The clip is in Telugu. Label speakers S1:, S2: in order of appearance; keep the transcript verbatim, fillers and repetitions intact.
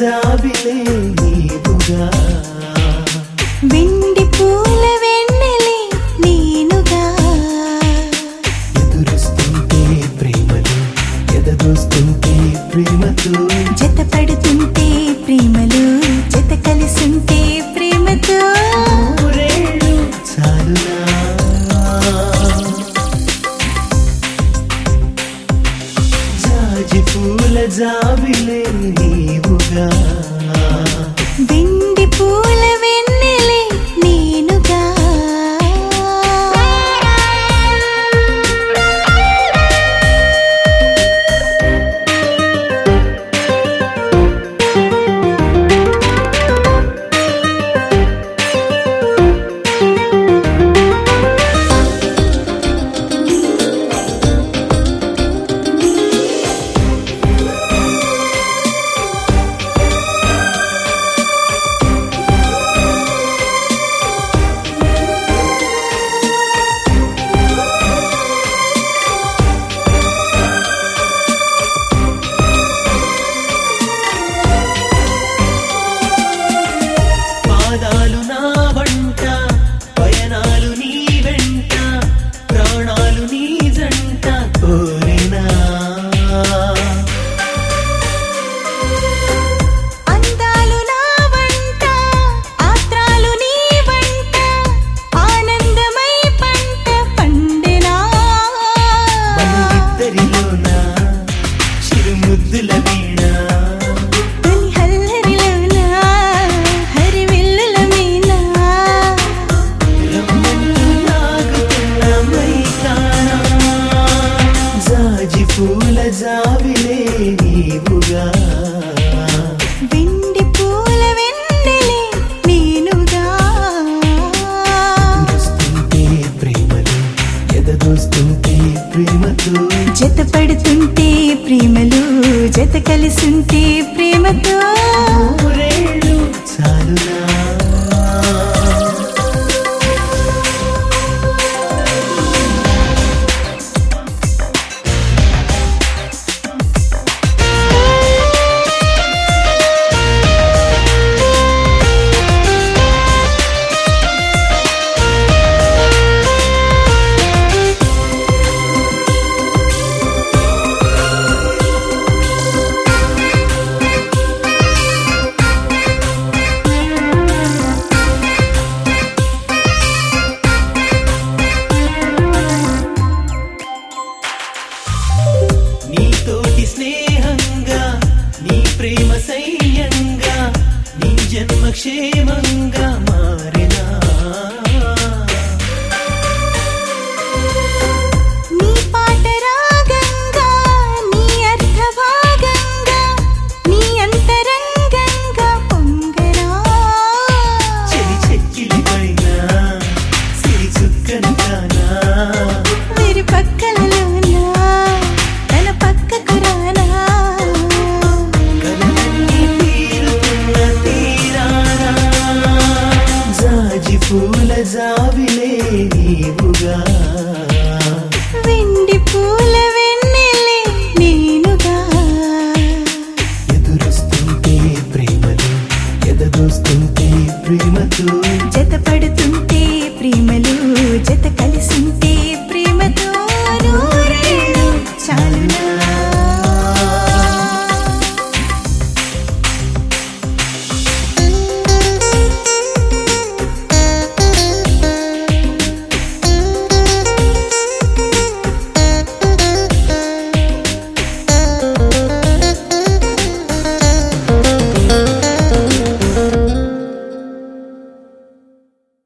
S1: జాబిలే నీవుగా
S2: వెండి పూల వెన్నెలే నేనుగా
S1: ఎదురుస్తుంటే ప్రేమలు ఎదగొస్తుంటే ప్రేమతో
S2: జతపడుతుంటే ప్రేమలు జత కలిసుంటే ప్రేమతో
S1: ఊరేళ్ళు చాలునా జాజి పూల జాబిలే నీవుగా
S2: వెండి పూల వెన్నెలే నేనుగా
S1: పాదాలు నా వంట పయనాలు నీ వెంట ప్రాణాలు నీ జంట కోరినా
S2: అందాలు నా వంట ఆత్రాలు నీ వంట ఆనందమై పంట పండెనా
S1: మన ఇద్దరిలోన చిరుముద్దుల వీణ
S2: తొలి హల్లరిలోన హరివిల్లుల మీనా
S1: రమ్మంటూ లాగుతున్న మైకానా జాజి పూల జాబిలే నీవుగా
S2: వెండి పూల వెన్నెలే నేనుగా
S1: ఎదురుస్తుంటే ప్రేమలు ఎదగొస్తుంటే ప్రేమతో
S2: జతపడుతుంటే ప్రేమలు జత కలిసుంటే ప్రేమతో
S1: ఊరేళ్ళు చాలునా నీతోటి స్నేహంగా నీ ప్రేమ సైన్యంగా నీ జన్మ క్షేమంగా మారినా
S2: నీ పాట రాగంగా నీ అర్థ భాగంగా నీ అంతరంగంగా పొంగరా
S1: చెలి చెక్కిలి పైన సిరి చుక్కను కానా
S2: వీరి పక్కలలోనా తన పక్కకు రానా
S1: కలలన్నీ తీరుతున్న తీరానా జాజి పూల జాబిలే నీవుగా
S2: వెండి పూల వెన్నెలే నేనుగా
S1: ఎదురుస్తుంటే ప్రేమలు ఎదగొస్తుంటే ప్రేమతో
S2: జతపడుతుంటే ప్రేమలు జత కలిసి